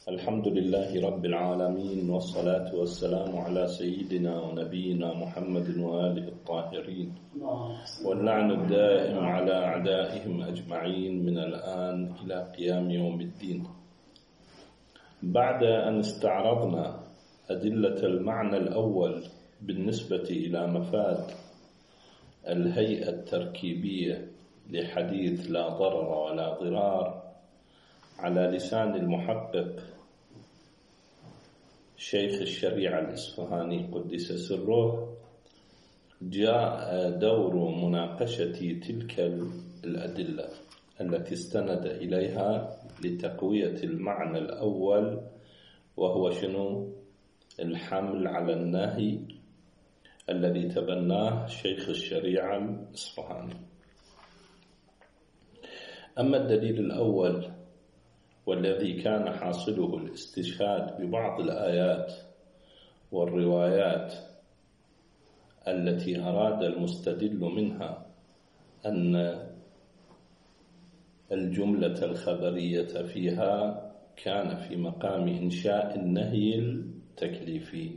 الحمد لله رب العالمين، والصلاة والسلام على سيدنا ونبينا محمد وآله الطاهرين، واللعن الدائم على أعدائهم أجمعين من الآن إلى قيام يوم الدين. بعد أن استعرضنا أدلة المعنى الأول بالنسبة إلى مفاد الهيئة التركيبية لحديث لا ضرر ولا ضرار على لسان المحقق شيخ الشريعة الإصفهاني قدس سره، جاء دور مناقشة تلك الأدلة التي استند إليها لتقوية المعنى الأول، وهو شنو؟ الحمل على النهي الذي تبناه شيخ الشريعة الإصفهاني. أما الدليل الأول والذي كان حاصله الاستشهاد ببعض الآيات والروايات التي أراد المستدل منها أن الجملة الخبرية فيها كان في مقام إنشاء النهي التكليفي،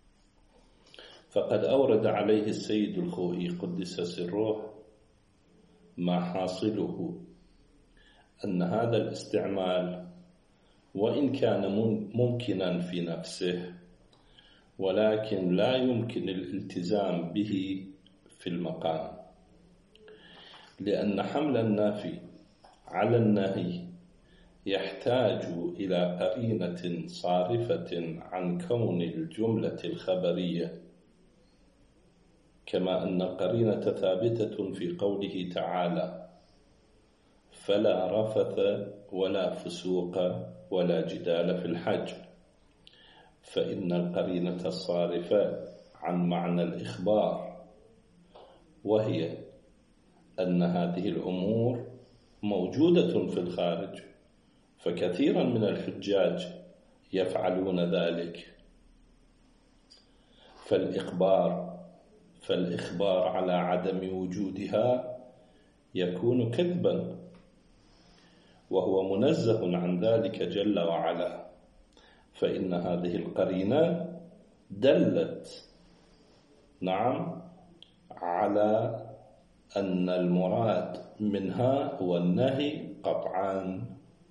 فقد أورد عليه السيد الخوئي قدس سره ما حاصله أن هذا الاستعمال وإن كان ممكنا في نفسه، ولكن لا يمكن الالتزام به في المقام، لأن حمل النافي على النهي يحتاج إلى قرينة صارفة عن كون الجملة الخبرية، كما أن القرينة ثابتة في قوله تعالى: فلا رفث ولا فسوق ولا جدال في الحج، فإن القرينة الصارفة عن معنى الإخبار، وهي أن هذه الأمور موجودة في الخارج، فكثيرا من الحجاج يفعلون ذلك، فالإخبار على عدم وجودها يكون كذبا، وهو منزه عن ذلك جل وعلا، فإن هذه القرينة دلت على أن المراد منها هو النهي قطعا.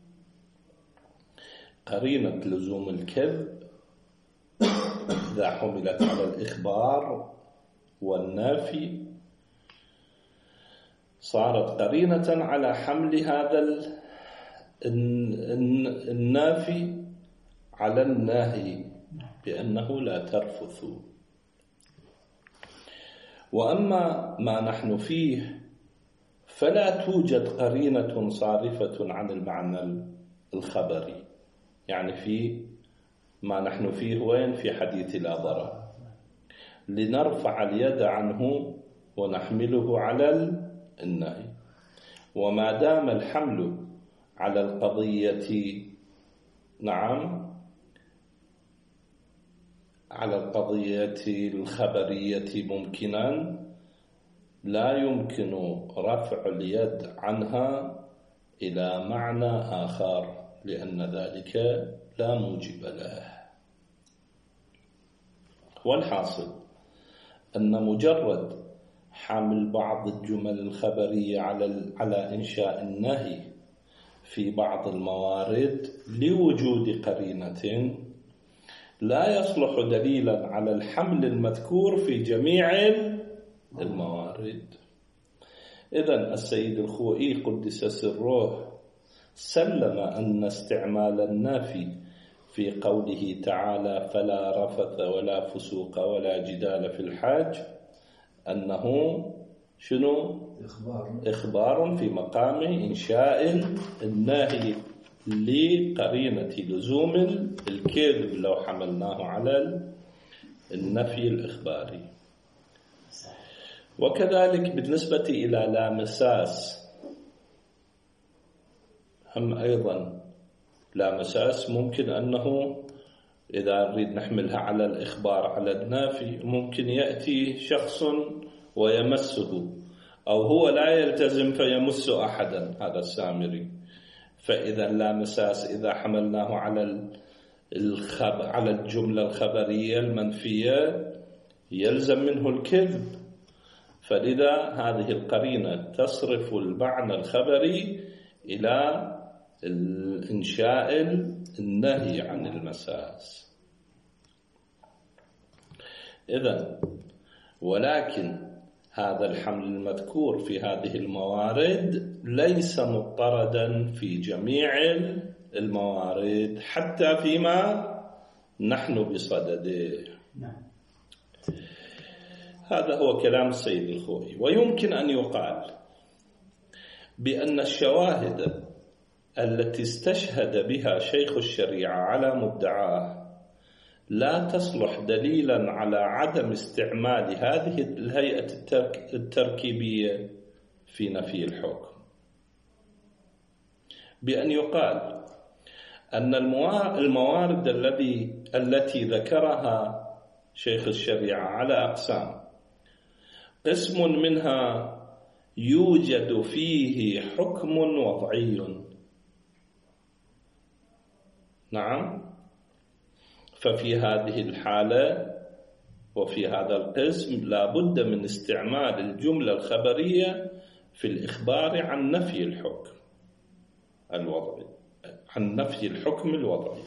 قرينة لزوم الكذب إذا حملت على الإخبار والنافي صارت قرينة على حمل هذا النافي على الناهي بأنه لا ترفثوا. وأما ما نحن فيه فلا توجد قرينة صارفة عن المعنى الخبري، يعني في ما نحن فيه وين؟ في حديث لا ضرر، لنرفع اليد عنه ونحمله على النهي. وما دام الحمل على القضية على القضية الخبرية ممكنا، لا يمكن رفع اليد عنها إلى معنى آخر، لأن ذلك لا موجب له. والحاصل أن مجرد حمل بعض الجمل الخبرية على إنشاء النهي في بعض الموارد لوجود قرينة لا يصلح دليلا على الحمل المذكور في جميع الموارد. إذن السيد الخوئي قدس سره سلم أن استعمال النافي في قوله تعالى: فلا رفث ولا فسوق ولا جدال في الحج، أنه شنو؟ إخبار في مقام إنشاء النهي لقرينة لزوم الكذب لو حملناه على النفي الإخباري. وكذلك بالنسبة إلى لا مساس، هم أيضا لا مساس ممكن أنه إذا نريد نحملها على الإخبار على النافي ممكن يأتي شخص ويمسه، أو هو لا يلتزم فيمس أحدا، هذا السامري، فإذا لا مساس إذا حملناه على الجملة الخبرية المنفية يلزم منه الكذب، فلذا هذه القرينة تصرف المعنى الخبري إلى إنشاء النهي عن المساس. إذن ولكن هذا الحمل المذكور في هذه الموارد ليس مضطردا في جميع الموارد حتى فيما نحن بصدده. هذا هو كلام السيد الخوئي. ويمكن أن يقال بأن الشواهد التي استشهد بها شيخ الشريعة على مدعاه لا تصلح دليلا على عدم استعمال هذه الهيئة التركيبية في نفي الحكم، بأن يقال أن الموارد التي ذكرها شيخ الشريعة على أقسام، قسم منها يوجد فيه حكم وضعي. نعم، ففي هذه الحالة وفي هذا القسم لا بد من استعمال الجملة الخبرية في الإخبار عن نفي الحكم الوضعي، عن نفي الحكم الوضعي.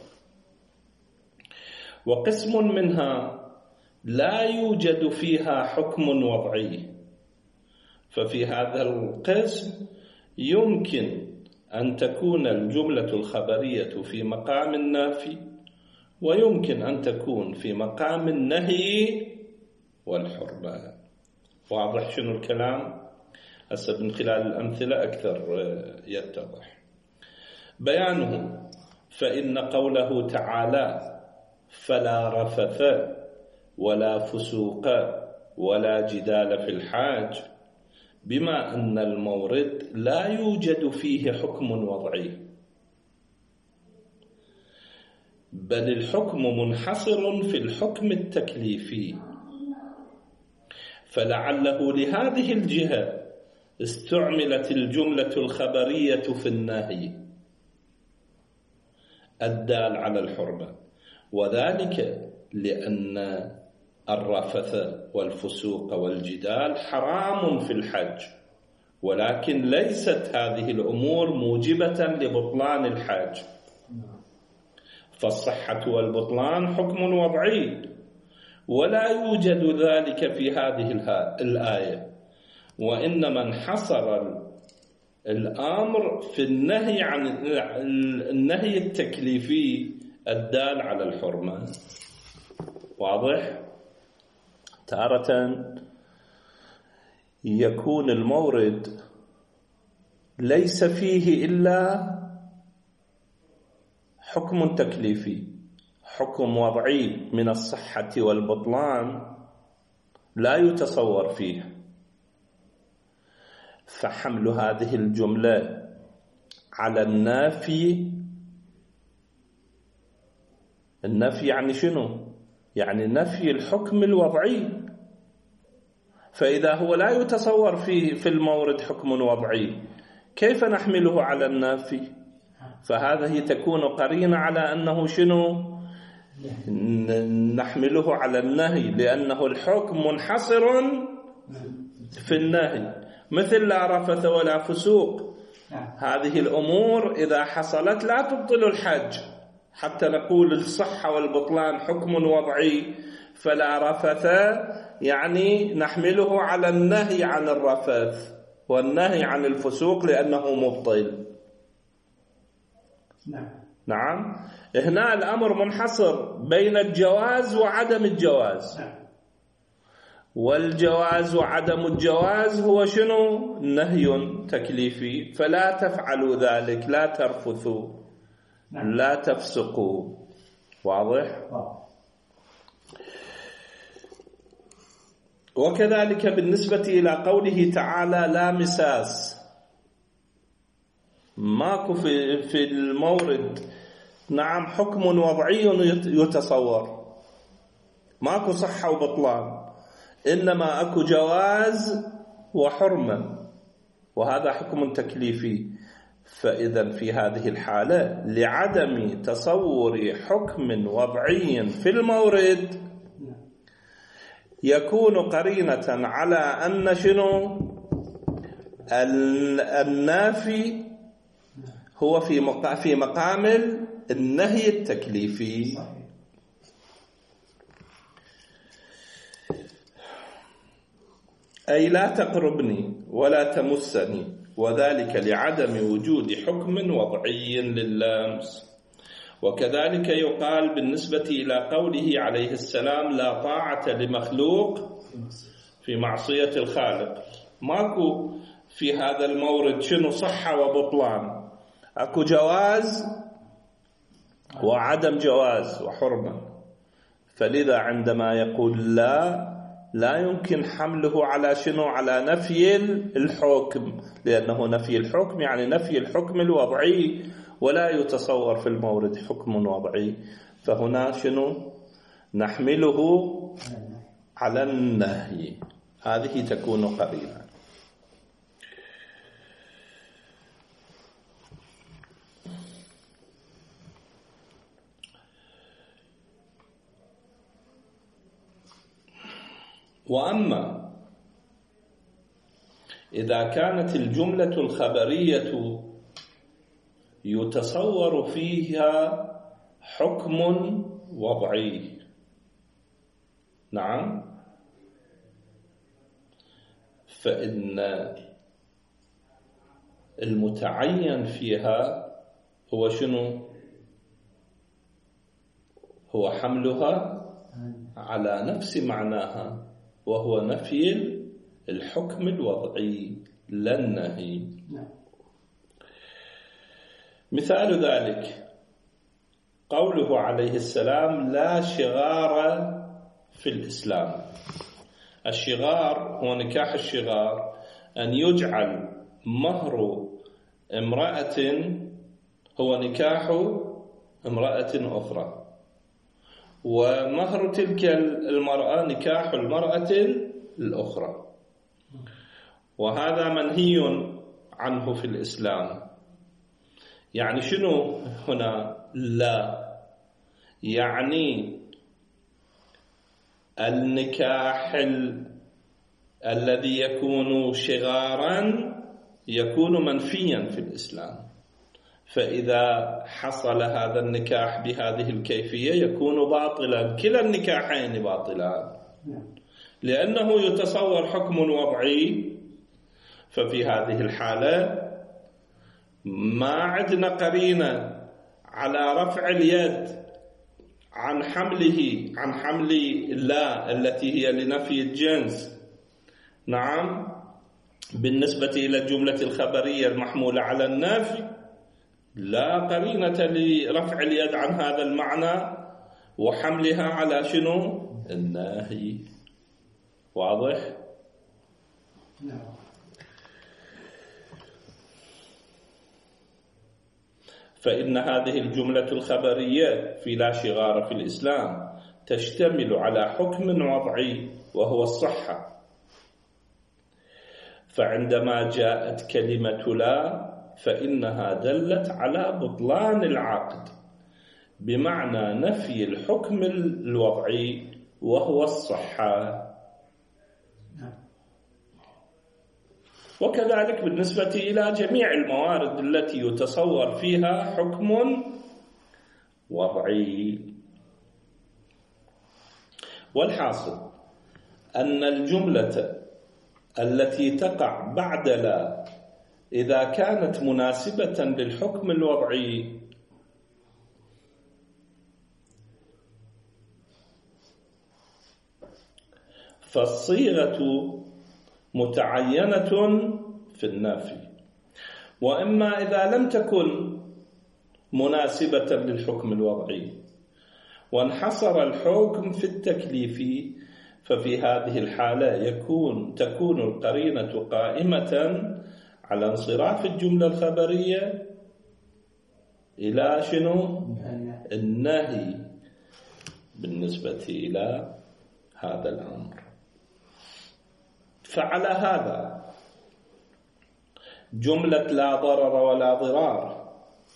وقسم منها لا يوجد فيها حكم وضعي، ففي هذا القسم يمكن أن تكون الجملة الخبرية في مقام النافي، ويمكن أن تكون في مقام النهي والحرمة. واضح شنو الكلام؟ هسه من خلال الأمثلة أكثر يتضح بيانه. فإن قوله تعالى فلا رفث ولا فسوق ولا جدال في الحاج، بما أن المورد لا يوجد فيه حكم وضعي، بل الحكم منحصر في الحكم التكليفي، فلعله لهذه الجهة استعملت الجملة الخبرية في النهي الدال على الحرمة، وذلك لأن الرفث والفسوق والجدال حرام في الحج، ولكن ليست هذه الأمور موجبة لبطلان الحج، فالصحة والبطلان حكم وضعي، ولا يوجد ذلك في هذه الآية، وإنما انحصر الأمر في النهي عن النهي التكليفي الدال على الحرمة. واضح؟ تارة يكون المورد ليس فيه إلا حكم تكليفي، حكم وضعي من الصحة والبطلان لا يتصور فيه، فحمل هذه الجملة على النافي يعني شنو؟ يعني نفي الحكم الوضعي. فإذا هو لا يتصور فيه في المورد حكم وضعي، كيف نحمله على النافي؟ فهذه تكون قرينة على أنه شنو؟ نحمله على النهي، لأنه الحكم منحصر في النهي، مثل لا رفث ولا فسوق. هذه الأمور إذا حصلت لا تبطل الحج، حتى نقول الصحة والبطلان حكم وضعي، فلا رفث يعني نحمله على النهي عن الرفث والنهي عن الفسوق لأنه مبطل. نعم، هنا الأمر منحصر بين الجواز وعدم الجواز، والجواز وعدم الجواز هو شنو؟ نهي تكليفي، فلا تفعلوا ذلك، لا ترفثوا، لا تفسقوا. واضح؟ وكذلك بالنسبة إلى قوله تعالى لا مساس، ماكو في المورد نعم حكم وضعي يتصور، ماكو صحة وبطلان، إنما أكو جواز وحرمة، وهذا حكم تكليفي. فإذا في هذه الحالة لعدم تصور حكم وضعي في المورد يكون قرينة على أن شنو النافي هو في مقام النهي التكليفي. أي لا تقربني ولا تمسني، وذلك لعدم وجود حكم وضعي لللمس. وكذلك يقال بالنسبة إلى قوله عليه السلام لا طاعة لمخلوق في معصية الخالق. ماكو في هذا المورد شنو صحة وبطلان، اكو جواز وعدم جواز وحرمة. فلذا عندما يقول لا يمكن حمله على شنو، على نفي الحكم، لأنه نفي الحكم يعني نفي الحكم الوضعي، ولا يتصور في المورد حكم وضعي. فهنا شنو نحمله على النهي، هذه تكون قرينة. وأما إذا كانت الجملة الخبرية يتصور فيها حكم وضعي، نعم، فإن المتعين فيها هو شنو؟ هو حملها على نفس معناها، وهو نفي الحكم الوضعي لا النهي. مثال ذلك قوله عليه السلام لا شغار في الإسلام. الشغار هو نكاح الشغار، أن يجعل مهر امرأة هو نكاح امرأة أخرى، ومهر تلك المرأة نكاح المرأة الأخرى، وهذا منهي عنه في الإسلام. يعني شنو هنا لا؟ يعني النكاح الذي يكون شغارا يكون منفيا في الإسلام، فإذا حصل هذا النكاح بهذه الكيفية يكون باطلا، كلا النكاحين باطلان، لأنه يتصور حكم وضعي. ففي هذه الحالة ما عندنا قرينة على رفع اليد عن حمل لا التي هي لنفي الجنس، نعم، بالنسبة إلى الجملة الخبرية المحمولة على النفي لا قرينة لرفع اليد عن هذا المعنى وحملها على شنو؟ النهي. واضح؟ نعم. فإن هذه الجملة الخبرية في لا شغار في الإسلام تشتمل على حكم وضعي وهو الصحة. فعندما جاءت كلمة لا فإنها دلت على بطلان العقد بمعنى نفي الحكم الوضعي وهو الصحة. وكذلك بالنسبة إلى جميع الموارد التي يتصور فيها حكم وضعي. والحاصل أن الجملة التي تقع بعد لا إذا كانت مناسبة للحكم الوضعي فالصيغة متعينة في النافي، وإما إذا لم تكن مناسبة للحكم الوضعي وانحصر الحكم في التكليف، ففي هذه الحالة تكون القرينة قائمة على انصراف الجملة الخبرية إلى شنو؟ النهي بالنسبة إلى هذا الأمر. فعلى هذا جملة لا ضرر ولا ضرار،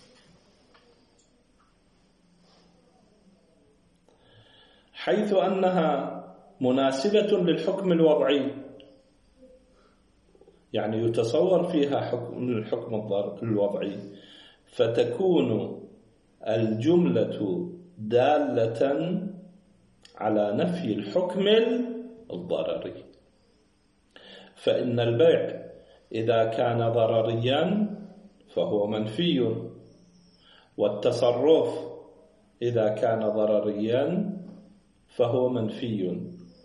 حيث أنها مناسبة للحكم الوضعي، يعني يتصور فيها الحكم الوضعي، فتكون الجملة دالة على نفي الحكم الضرري. فإن البيع إذا كان ضرريا فهو منفي، والتصرف إذا كان ضرريا فهو منفي،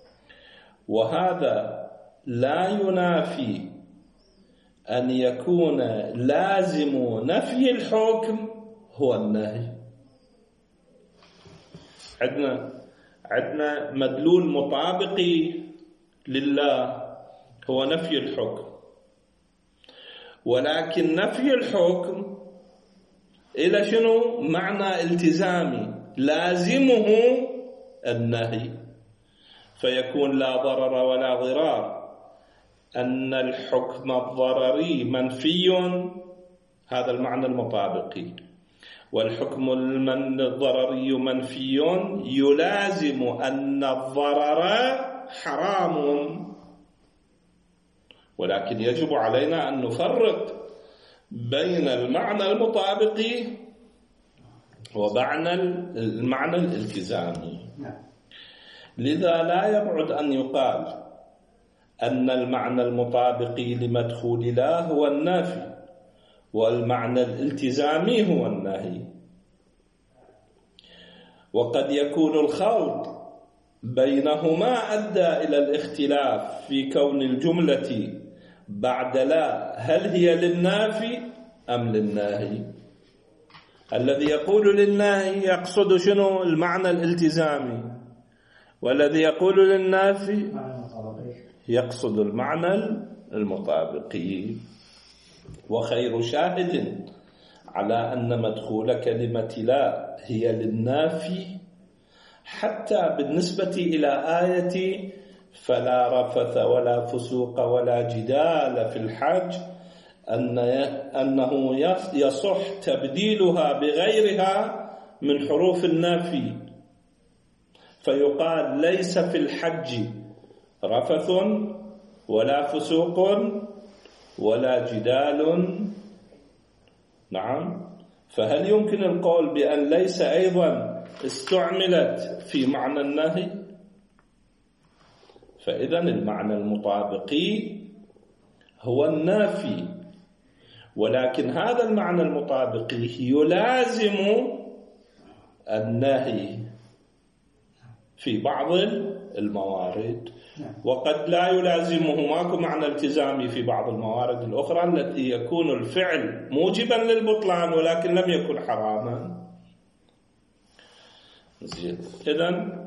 وهذا لا ينافي أن يكون لازم نفي الحكم هو النهي. عندنا مدلول مطابقي لله هو نفي الحكم، ولكن نفي الحكم إلى شنو؟ معنى التزامي لازمه النهي، فيكون لا ضرر ولا ضرار. أن الحكم الضرري منفي، هذا المعنى المطابقي، والحكم الضرري منفي يلازم أن الضرر حرام. ولكن يجب علينا أن نفرق بين المعنى المطابقي وبين المعنى الالتزامي. لذا لا يبعد أن يقال أن المعنى المطابقي لمدخول لا هو النافي، والمعنى الالتزامي هو النهي. وقد يكون الخلط بينهما أدى إلى الاختلاف في كون الجملة بعد لا هل هي للنافي أم للناهي. الذي يقول للناهي يقصد شنو؟ المعنى الالتزامي، والذي يقول للنافي يقصد المعنى المطابقي. وخير شاهد على أن مدخول كلمة لا هي للنافي حتى بالنسبة إلى آية فلا رفث ولا فسوق ولا جدال في الحج أنه يصح تبديلها بغيرها من حروف النافي، فيقال ليس في الحج رفث ولا فسوق ولا جدال. نعم، فهل يمكن القول بأن ليس أيضا استعملت في معنى النهي؟ فإذا المعنى المطابقي هو النافي، ولكن هذا المعنى المطابقي يلازم النهي في بعض الموارد، وقد لا يلازمه. ماكو معنى التزامي في بعض الموارد الأخرى التي يكون الفعل موجبا للبطلان ولكن لم يكن حراما. إذن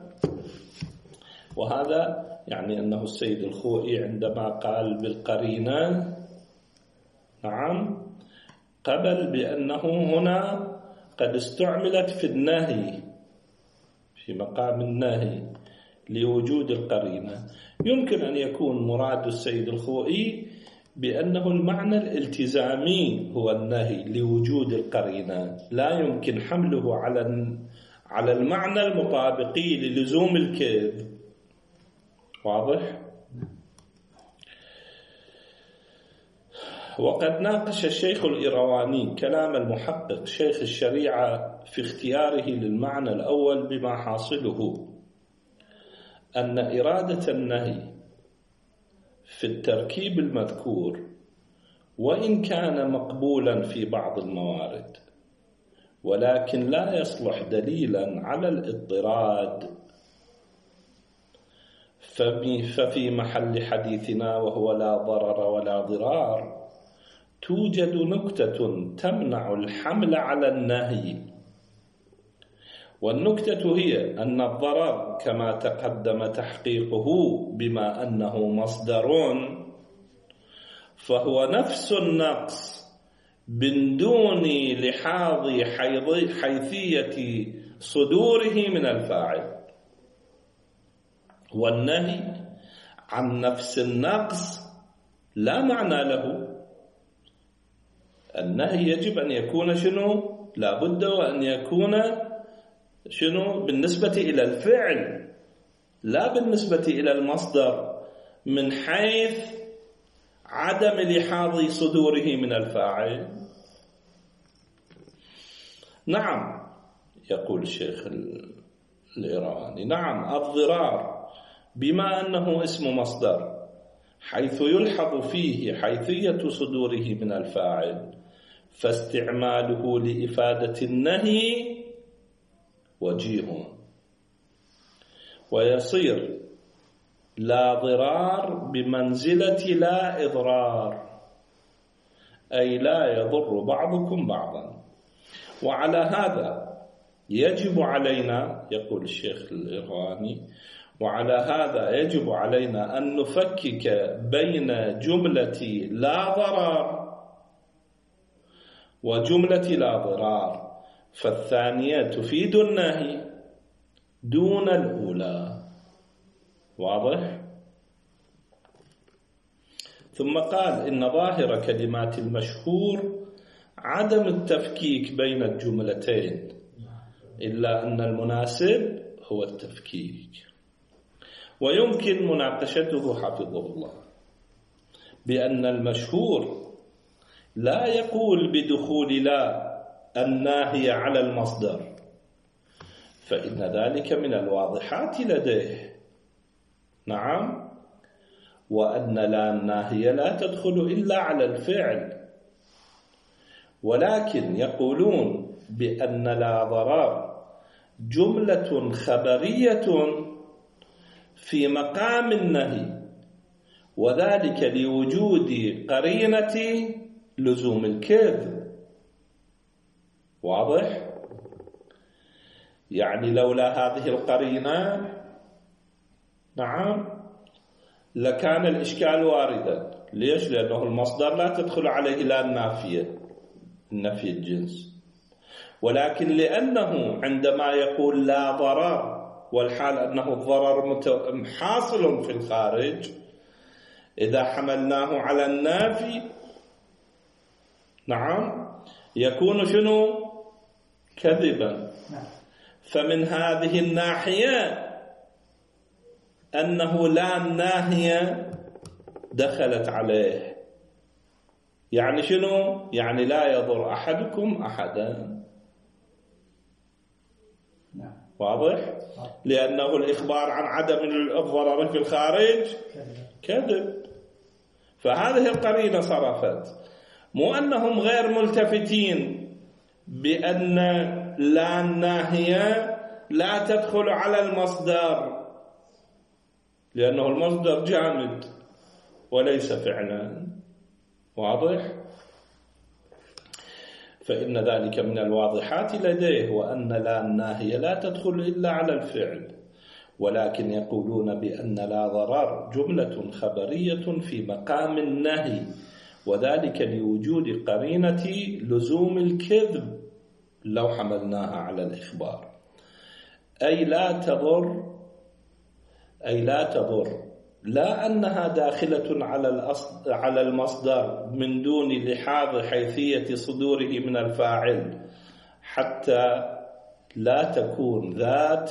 وهذا يعني أنه السيد الخوئي عندما قال بالقرينة، نعم، قبل بأنه هنا قد استعملت في النهي في مقام النهي لوجود القرينة. يمكن أن يكون مراد السيد الخوئي بأنه المعنى الالتزامي هو النهي لوجود القرينة، لا يمكن حمله على المعنى المطابقي للزوم الكذب. واضح؟ وقد ناقش الشيخ الإيرواني كلام المحقق شيخ الشريعة في اختياره للمعنى الأول بما حاصله أن إرادة النهي في التركيب المذكور وإن كان مقبولا في بعض الموارد ولكن لا يصلح دليلا على الاضطراد، ففي محل حديثنا وهو لا ضرر ولا ضرار توجد نكتة تمنع الحمل على النهي، والنكتة هي أن الضرر كما تقدم تحقيقه بما أنه مصدر فهو نفس النقص من دون لحاظ حيثية صدوره من الفاعل، والنهي عن نفس النقص لا معنى له النهي يجب أن يكون شنو؟ لا بد وأن يكون شنو؟ بالنسبة إلى الفعل لا بالنسبة إلى المصدر، من حيث عدم لحاظ صدوره من الفاعل. نعم، يقول الشيخ الإيراني، نعم الضرار بما أنه اسم مصدر حيث يلحظ فيه حيثية صدوره من الفاعل، فاستعماله لإفادة النهي وجيه، ويصير لا ضرار بمنزلة لا إضرار، أي لا يضر بعضكم بعضا. وعلى هذا يجب علينا، يقول الشيخ الإيراني، وعلى هذا يجب علينا أن نفكك بين جملة لا ضرر وجملة لا ضرار، فالثانية تفيد النهي دون الأولى. واضح؟ ثم قال إن ظاهر كلمات المشهور عدم التفكيك بين الجملتين، إلا أن المناسب هو التفكيك. ويمكن مناقشته حفظه الله بأن المشهور لا يقول بدخول لا الناهية على المصدر، فإن ذلك من الواضحات لديه. نعم، وأن لا الناهية لا تدخل إلا على الفعل، ولكن يقولون بأن لا ضرر جملة خبرية في مقام النهي، وذلك لوجود قرينة لزوم الكذب. واضح؟ يعني لولا هذه القرينة نعم لكان الإشكال واردا. ليش؟ لأنه المصدر لا تدخل عليه لا النافية، النفي الجنس، ولكن لأنه عندما يقول لا ضرر والحال أنه الضرر حاصل في الخارج، إذا حملناه على النافي نعم يكون شنو؟ كذبا. فمن هذه الناحية أنه لا الناهية دخلت عليه، يعني شنو؟ يعني لا يضر أحدكم أحدا. واضح؟ لأنه الإخبار عن عدم الضرر في الخارج كذب، فهذه القرينة صرفت. مو أنهم غير ملتفتين بأن لا الناهية لا تدخل على المصدر، لأنه المصدر جامد وليس فعلا. واضح؟ فإن ذلك من الواضحات لديه، وأن لا الناهية لا تدخل إلا على الفعل، ولكن يقولون بأن لا ضرر جملة خبرية في مقام النهي، وذلك لوجود قرينة لزوم الكذب لو حملناها على الإخبار، أي لا تضر، لا أنها داخلة على المصدر من دون لحاظ حيثية صدوره من الفاعل، حتى لا تكون ذات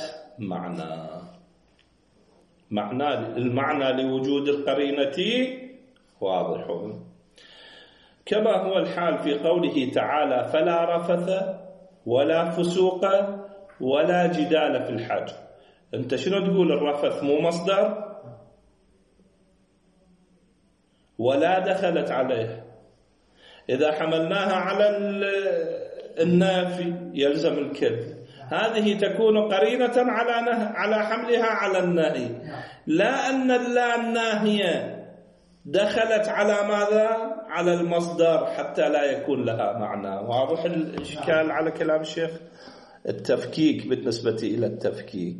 المعنى لوجود القرينة واضح. كما هو الحال في قوله تعالى فلا رفث ولا فسوق ولا جدال في الحج. أنت شنو تقول؟ الرفث مو مصدر ولا دخلت عليه، إذا حملناها على النافي يلزم الكذب، هذه تكون قرينة على حملها على النهي، لا أن الناهية دخلت على ماذا؟ على المصدر حتى لا يكون لها معنى. واضح الإشكال على كلام الشيخ؟ التفكيك بالنسبة إلى التفكيك،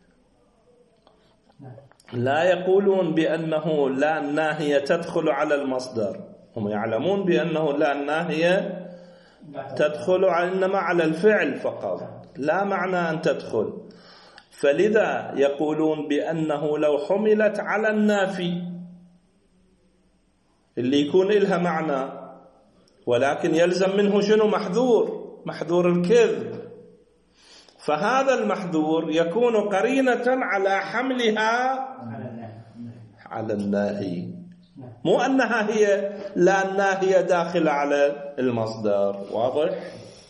لا يقولون بأنه لا الناهية تدخل على المصدر، هم يعلمون بأنه لا الناهية تدخل إنما على الفعل فقط، لا معنى أن تدخل. فلذا يقولون بأنه لو حملت على النافي اللي يكون إلها معنى، ولكن يلزم منه شنو؟ محذور الكذب. فهذا المحذور يكون قرينة على حملها على الناهي، مو أنها هي لا الناهية داخلة على المصدر. واضح؟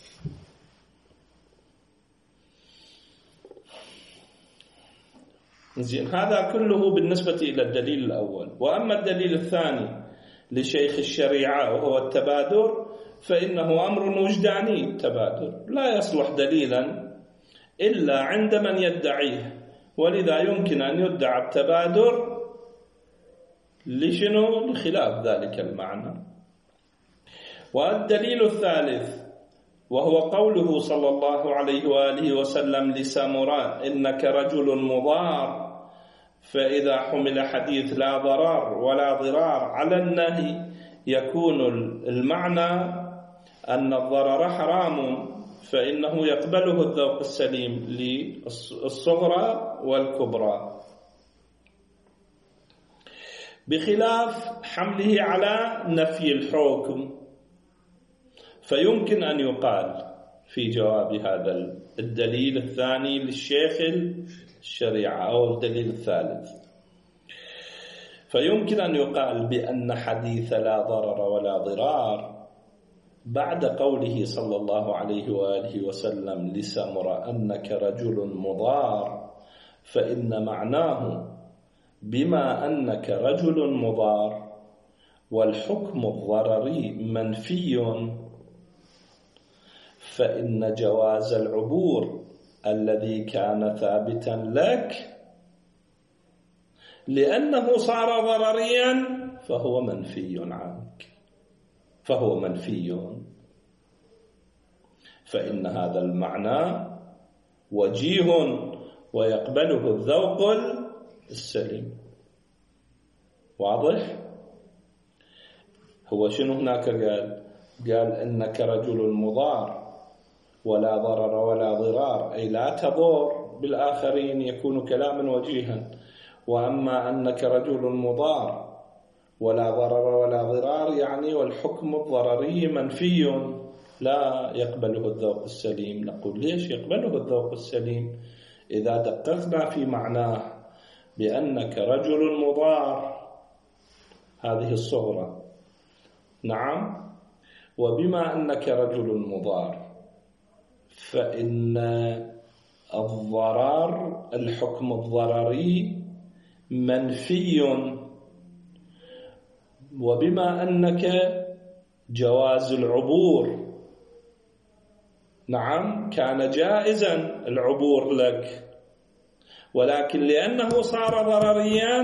زين، هذا كله بالنسبة إلى الدليل الأول. وأما الدليل الثاني لشيخ الشريعة وهو التبادر، فإنه أمر وجداني. التبادر لا يصلح دليلا إلا عند من يدعيه، ولذا يمكن أن يدعى التبادر لشنو؟ لخلاف ذلك المعنى. والدليل الثالث وهو قوله صلى الله عليه وآله وسلم لسامراء: إنك رجل مضار. فإذا حمل حديث لا ضرر ولا ضرار على النهي يكون المعنى أن الضرر حرام، فإنه يقبله الذوق السليم للصغرى والكبرى، بخلاف حمله على نفي الحكم. فيمكن أن يقال في جواب هذا الدليل الثاني للشيخ الشريعة أو الدليل الثالث، فيمكن أن يقال بأن حديث لا ضرر ولا ضرار بعد قوله صلى الله عليه وآله وسلم لسامراء أنك رجل مضار، فإن معناه بما أنك رجل مضار والحكم الضرري منفي، فإن جواز العبور الذي كان ثابتا لك لأنه صار ضرريا فهو منفي عنك، فهو منفي. فإن هذا المعنى وجيه ويقبله الذوق السليم. واضح؟ هو شنو هناك قال إنك رجل مضار ولا ضرر ولا ضرار، أي لا تضر بالآخرين، يكون كلاما وجيها. وأما أنك رجل مضار ولا ضرر ولا ضرار يعني والحكم الضرري منفي لا يقبله الذوق السليم. نقول ليش يقبله الذوق السليم؟ إذا دققنا في معناه بأنك رجل مضار هذه الصغرى، نعم، وبما أنك رجل مضار فإن الضرر الحكم الضرري منفي، وبما أنك جواز العبور، نعم، كان جائزا العبور لك، ولكن لأنه صار ضرريا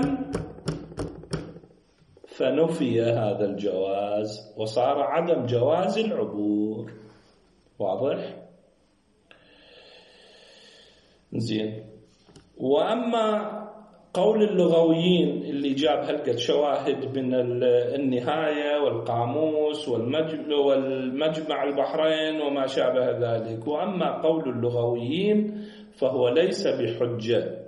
فنفي هذا الجواز وصار عدم جواز العبور. واضح؟ زين. وأما قول اللغويين اللي جاب هلقة شواهد من النهاية والقاموس والمجمع البحرين وما شابه ذلك، وأما قول اللغويين فهو ليس بحجة.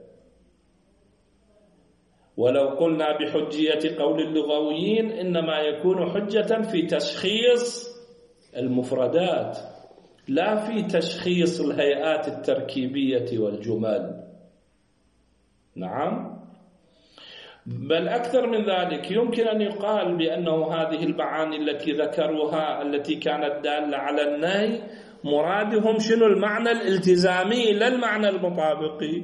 ولو قلنا بحجية قول اللغويين إنما يكون حجة في تشخيص المفردات لا في تشخيص الهيئات التركيبية والجمل. نعم، بل أكثر من ذلك يمكن أن يقال بأنه هذه المعاني التي ذكروها التي كانت دالة على النهي مرادهم شنو؟ المعنى الالتزامي لا المعنى المطابقي.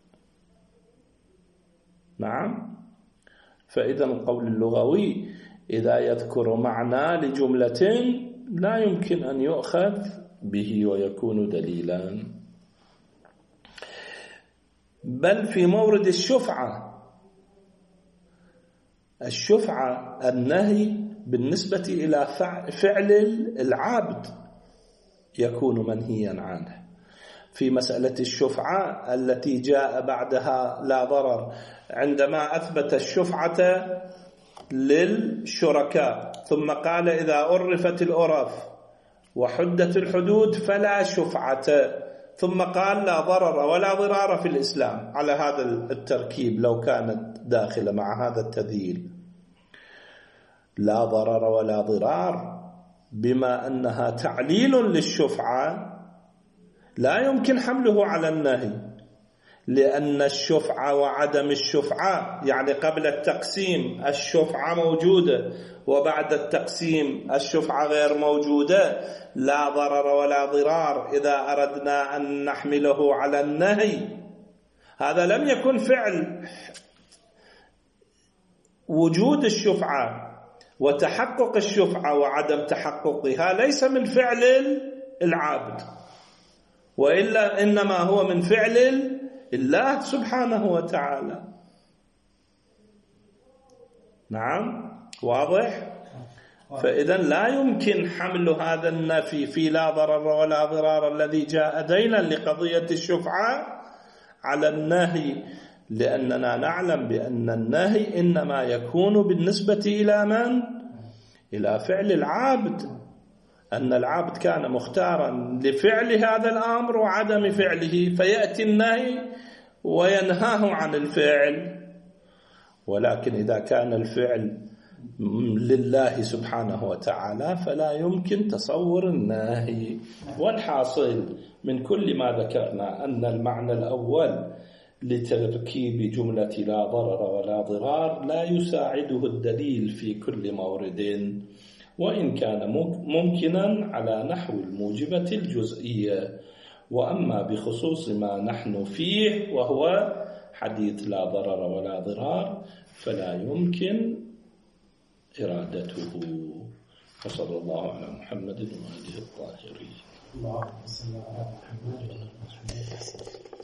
نعم، فإذا القول اللغوي إذا يذكر معنى لجملة لا يمكن أن يؤخذ به ويكون دليلا. بل في مورد الشفعة النهي بالنسبة إلى فعل العبد يكون منهيا عنه. في مسألة الشفعة التي جاء بعدها لا ضرر، عندما أثبت الشفعة للشركاء ثم قال إذا عرفت العرف وحدت الحدود فلا شفعة، ثم قال لا ضرر ولا ضرار في الإسلام. على هذا التركيب لو كانت داخلة مع هذا التذييل لا ضرر ولا ضرار بما أنها تعليل للشفعة لا يمكن حمله على النهي، لأن الشفعة وعدم الشفعة يعني قبل التقسيم الشفعة موجودة وبعد التقسيم الشفعة غير موجودة، لا ضرر ولا ضرار. إذا أردنا أن نحمله على النهي هذا لم يكن فعل وجود الشفعة وتحقق الشفعة وعدم تحققها ليس من فعل العابد، وإلا إنما هو من فعل الله سبحانه وتعالى. نعم، واضح؟ فإذا لا يمكن حمل هذا النفي في لا ضرر ولا ضرار الذي جاء دينا لقضية الشفعة على النهي، لأننا نعلم بأن النهي إنما يكون بالنسبة إلى من؟ إلى فعل العابد، أن العابد كان مختارا لفعل هذا الأمر وعدم فعله، فيأتي النهي وينهاه عن الفعل. ولكن إذا كان الفعل لله سبحانه وتعالى فلا يمكن تصور النهي. والحاصل من كل ما ذكرنا أن المعنى الأول لتركيب جملة لا ضرر ولا ضرار لا يساعده الدليل في كل مورد، وإن كان ممكنا على نحو الموجبة الجزئية. وأما بخصوص ما نحن فيه وهو حديث لا ضرر ولا ضرار فلا يمكن إرادته. وصلى الله على محمد وآله الطاهرين. اللهم صل على محمد وآله الطاهرين.